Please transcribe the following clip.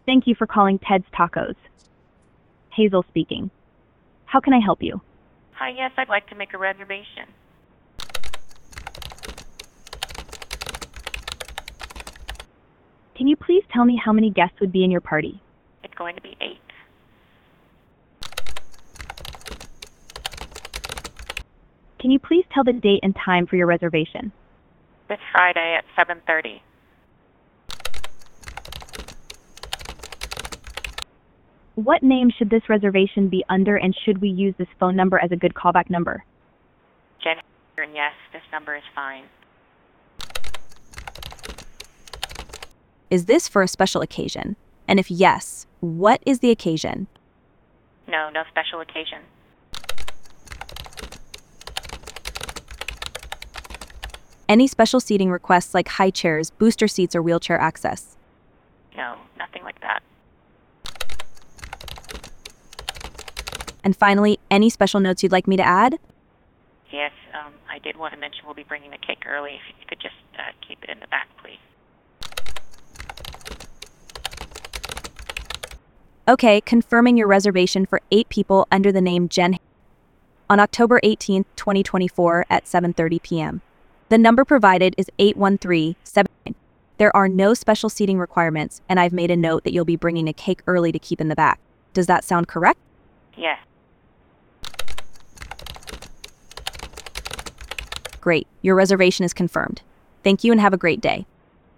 Thank you for calling Ted's Tacos. Hazel speaking. How can I help you? Hi, yes, I'd like to make a reservation. Can you please tell me how many guests would be in your party? It's going to be 8. Can you please tell the date and time for your reservation? This Friday at 7:30. What name should this reservation be under, and should we use this phone number as a good callback number? Jen, and yes, this number is fine. Is this for a special occasion? And if yes, what is the occasion? No, no special occasion. Any special seating requests like high chairs, booster seats, or wheelchair access? No, nothing like that. And finally, any special notes you'd like me to add? Yes, I did want to mention we'll be bringing the cake early. If you could just keep it in the back, please. Okay, confirming your reservation for 8 people under the name Jen on October 18th, 2024 at 7:30 p.m. The number provided is 81379. There are no special seating requirements, and I've made a note that you'll be bringing a cake early to keep in the back. Does that sound correct? Yes. Great. Your reservation is confirmed. Thank you and have a great day.